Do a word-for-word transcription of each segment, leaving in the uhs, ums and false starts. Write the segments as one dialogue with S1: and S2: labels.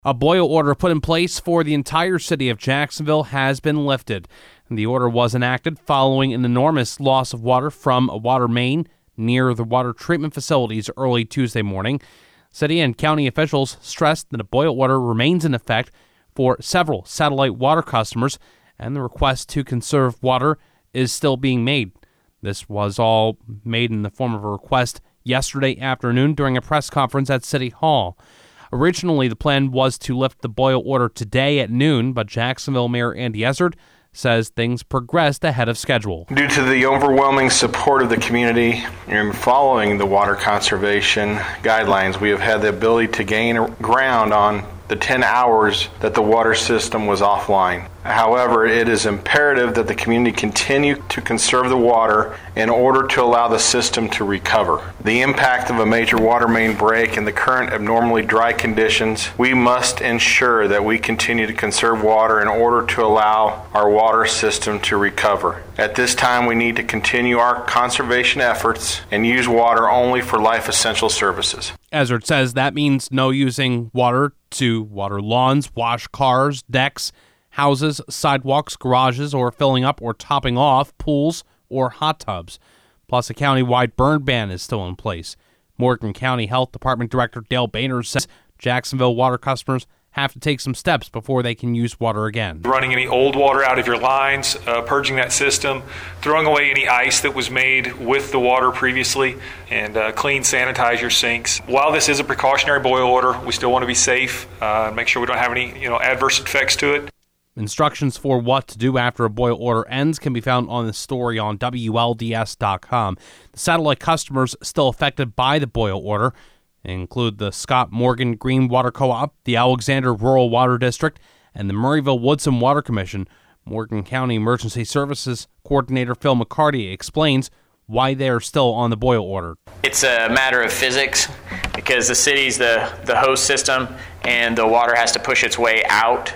S1: A boil order put in place for the entire city of Jacksonville has been lifted. The order was enacted following an enormous loss of water from a water main near the water treatment facilities early Tuesday morning. City and county officials stressed that a boil order remains in effect for several satellite water customers, and the request to conserve water is still being made. This was all made in the form of a request yesterday afternoon during a press conference at City Hall. Originally, the plan was to lift the boil order today at noon, but Jacksonville Mayor Andy Ezzard says things progressed ahead of schedule.
S2: Due to the overwhelming support of the community and following the water conservation guidelines, we have had the ability to gain ground on the ten hours that the water system was offline. However, it is imperative that the community continue to conserve the water in order to allow the system to recover. The impact of a major water main break and the current abnormally dry conditions, we must ensure that we continue to conserve water in order to allow our water system to recover. At this time, we need to continue our conservation efforts and use water only for life essential services.
S1: Ezzard says that means no using water to water lawns, wash cars, decks, houses, sidewalks, garages, or filling up or topping off pools or hot tubs. Plus, a county-wide burn ban is still in place. Morgan County Health Department Director Dale Boehner says Jacksonville water customers have to take some steps before they can use water again.
S3: Running any old water out of your lines, uh, purging that system, throwing away any ice that was made with the water previously, and uh, clean, sanitize your sinks. While this is a precautionary boil order, we still want to be safe, uh, make sure we don't have any you know, adverse effects to it.
S1: Instructions for what to do after a boil order ends can be found on the story on W L D S dot com. The satellite customers still affected by the boil order include the Scott Morgan Green Water Co-op, the Alexander Rural Water District, and the Murrayville Woodson Water Commission. Morgan County Emergency Services Coordinator Phil McCarty explains why they are still on the boil order.
S4: It's a matter of physics because the city's the, the host system and the water has to push its way out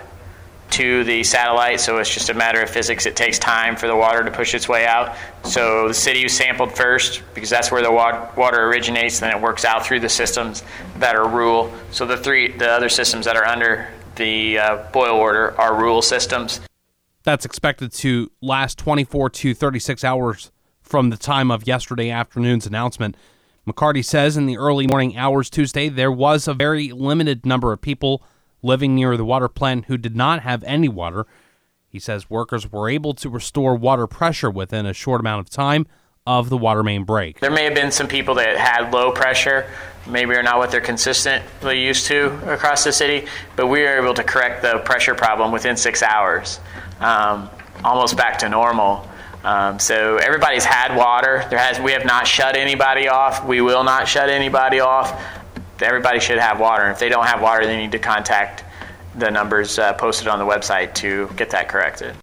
S4: to the satellite, so it's just a matter of physics. It takes time for the water to push its way out. So the city was sampled first because that's where the wa- water originates, then it works out through the systems that are rural. So the three, the other systems that are under the uh, boil order are rural systems.
S1: That's expected to last twenty-four to thirty-six hours from the time of yesterday afternoon's announcement. McCarty says in the early morning hours Tuesday, there was a very limited number of people living near the water plant who did not have any water. He says workers were able to restore water pressure within a short amount of time of the water main break.
S4: There may have been some people that had low pressure, maybe are not what they're consistently used to across the city, but we were able to correct the pressure problem within six hours, um, almost back to normal. Um, so everybody's had water. There has we have not shut anybody off. We will not shut anybody off. Everybody should have water. And if they don't have water, they need to contact the numbers uh, posted on the website to get that corrected.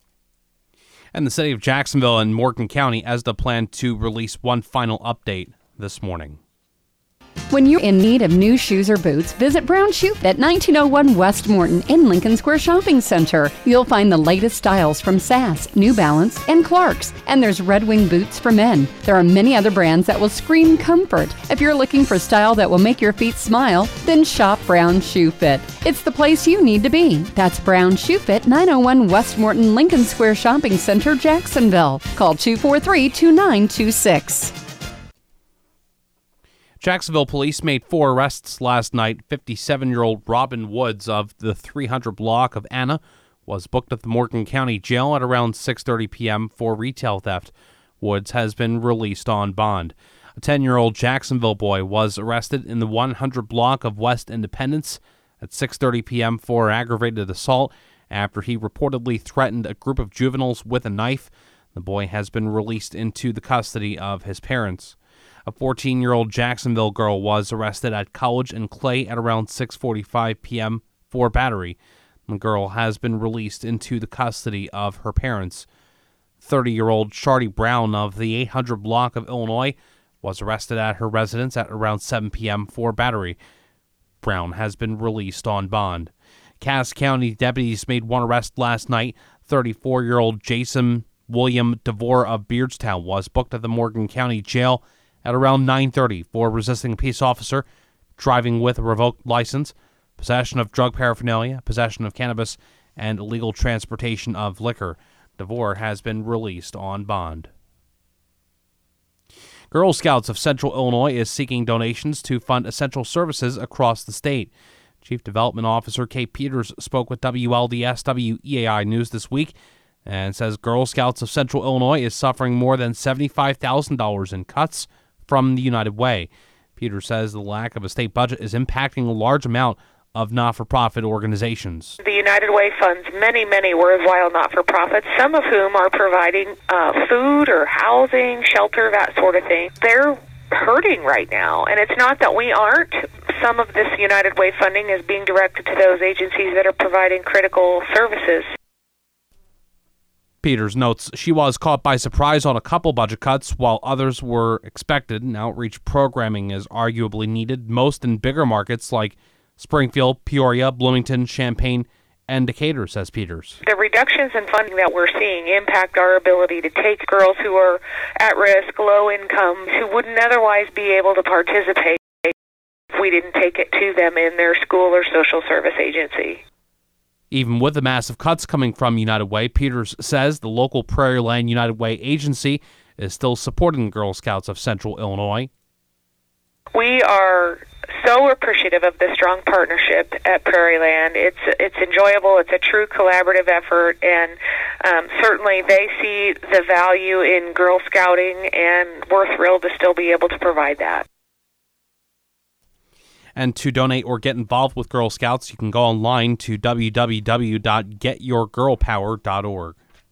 S1: And the city of Jacksonville and Morgan County E S D A plan to release one final update this morning.
S5: When you're in need of new shoes or boots, visit Brown Shoe at nineteen oh one West Morton in Lincoln Square Shopping Center. You'll find the latest styles from Sass, New Balance, and Clarks. And there's Red Wing boots for men. There are many other brands that will scream comfort. If you're looking for style that will make your feet smile, then shop Brown Shoe Fit. It's the place you need to be. That's Brown Shoe Fit, nine oh one West Morton, Lincoln Square Shopping Center, Jacksonville. Call two four three, two nine two six.
S1: Jacksonville police made four arrests last night. fifty-seven-year-old Robin Woods of the three hundred block of Anna was booked at the Morgan County Jail at around six thirty p.m. for retail theft. Woods has been released on bond. A ten-year-old Jacksonville boy was arrested in the one hundred block of West Independence at six thirty p.m. for aggravated assault after he reportedly threatened a group of juveniles with a knife. The boy has been released into the custody of his parents. A fourteen-year-old Jacksonville girl was arrested at College and Clay at around six forty-five p.m. for battery. The girl has been released into the custody of her parents. thirty-year-old Shardy Brown of the eight hundred block of Illinois was arrested at her residence at around seven p.m. for battery. Brown has been released on bond. Cass County deputies made one arrest last night. thirty-four-year-old Jason William DeVore of Beardstown was booked at the Morgan County Jail at around nine thirty for resisting a peace officer, driving with a revoked license, possession of drug paraphernalia, possession of cannabis, and illegal transportation of liquor. DeVore has been released on bond. Girl Scouts of Central Illinois is seeking donations to fund essential services across the state. Chief Development Officer Kate Peters spoke with W L D S W E A I News this week and says Girl Scouts of Central Illinois is suffering more than seventy-five thousand dollars in cuts from the United Way. Peters says the lack of a state budget is impacting a large amount of not-for-profit organizations.
S6: The United Way funds many, many worthwhile not-for-profits, some of whom are providing uh, food or housing, shelter, that sort of thing. They're hurting right now, and it's not that we aren't. Some of this United Way funding is being directed to those agencies that are providing critical services.
S1: Peters notes she was caught by surprise on a couple budget cuts while others were expected, and outreach programming is arguably needed, most in bigger markets like Springfield, Peoria, Bloomington, Champaign, and Decatur, says Peters.
S6: The reductions in funding that we're seeing impact our ability to take girls who are at risk, low income, who wouldn't otherwise be able to participate if we didn't take it to them in their school or social service agency.
S1: Even with the massive cuts coming from United Way, Peters says the local Prairie Land United Way agency is still supporting Girl Scouts of Central Illinois.
S6: We are so appreciative of the strong partnership at Prairie Land. It's it's enjoyable. It's a true collaborative effort, and um, certainly they see the value in Girl Scouting, and we're thrilled to still be able to provide that.
S1: And to donate or get involved with Girl Scouts, you can go online to w w w dot get your girl power dot org.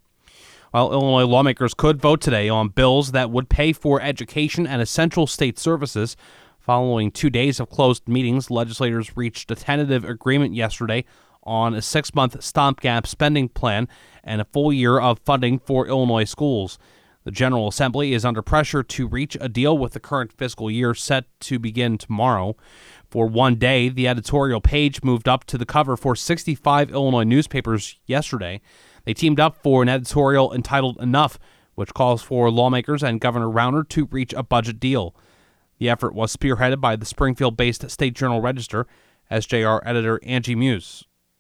S1: While Illinois lawmakers could vote today on bills that would pay for education and essential state services, following two days of closed meetings, legislators reached a tentative agreement yesterday on a six-month stopgap spending plan and a full year of funding for Illinois schools. The General Assembly is under pressure to reach a deal with the current fiscal year set to begin tomorrow. For one day, the editorial page moved up to the cover for sixty-five Illinois newspapers yesterday. They teamed up for an editorial entitled Enough, which calls for lawmakers and Governor Rauner to reach a budget deal. The effort was spearheaded by the Springfield-based State Journal-Register, S J R editor Angie Muse.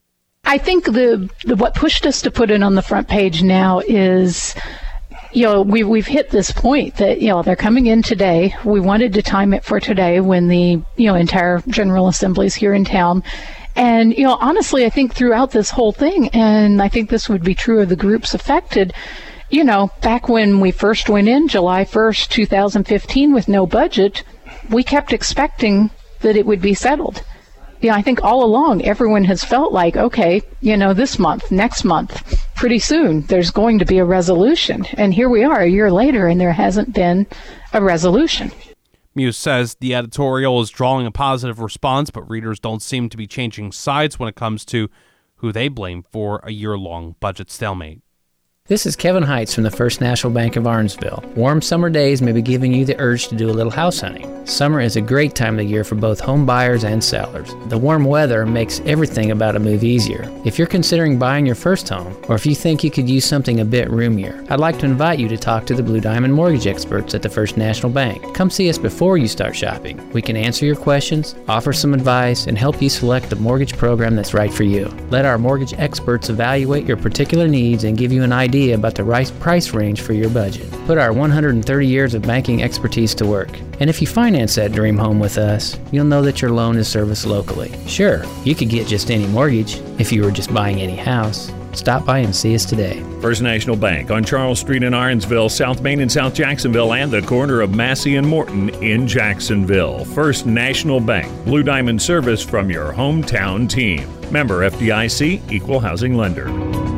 S7: I think the, the what pushed us to put it on the front page now is, you know, we, we've hit this point that, you know, they're coming in today. We wanted to time it for today when the, you know, entire General Assembly is here in town. And, you know, honestly, I think throughout this whole thing, and I think this would be true of the groups affected, you know, back when we first went in July first, two thousand fifteen with no budget, we kept expecting that it would be settled. You know, I think all along everyone has felt like, okay, you know, this month, next month, pretty soon there's going to be a resolution. And here we are a year later and there hasn't been a resolution.
S1: Muse says the editorial is drawing a positive response, but readers don't seem to be changing sides when it comes to who they blame for a year-long budget stalemate.
S8: This is Kevin Heitz from the First National Bank of Arnsville. Warm summer days may be giving you the urge to do a little house hunting. Summer is a great time of the year for both home buyers and sellers. The warm weather makes everything about a move easier. If you're considering buying your first home, or if you think you could use something a bit roomier, I'd like to invite you to talk to the Blue Diamond mortgage experts at the First National Bank. Come see us before you start shopping. We can answer your questions, offer some advice, and help you select the mortgage program that's right for you. Let our mortgage experts evaluate your particular needs and give you an idea about the right price range for your budget. Put our one hundred thirty years of banking expertise to work. And if you finance that dream home with us, you'll know that your loan is serviced locally. Sure, you could get just any mortgage if you were just buying any house. Stop by and see us today.
S9: First National Bank on Charles Street in Ironsville, South Main in South Jacksonville, and the corner of Massey and Morton in Jacksonville. First National Bank, Blue Diamond service from your hometown team. Member F D I C, Equal Housing Lender.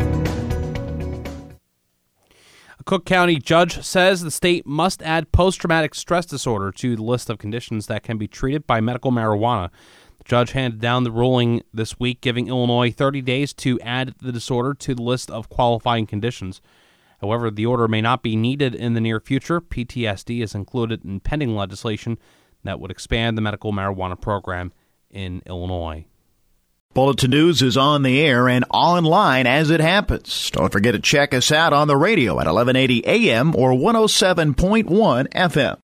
S1: Cook County judge says the state must add post-traumatic stress disorder to the list of conditions that can be treated by medical marijuana. The judge handed down the ruling this week, giving Illinois thirty days to add the disorder to the list of qualifying conditions. However, the order may not be needed in the near future. P T S D is included in pending legislation that would expand the medical marijuana program in Illinois.
S10: Bulletin News is on the air and online as it happens. Don't forget to check us out on the radio at eleven eighty A M or one oh seven point one F M.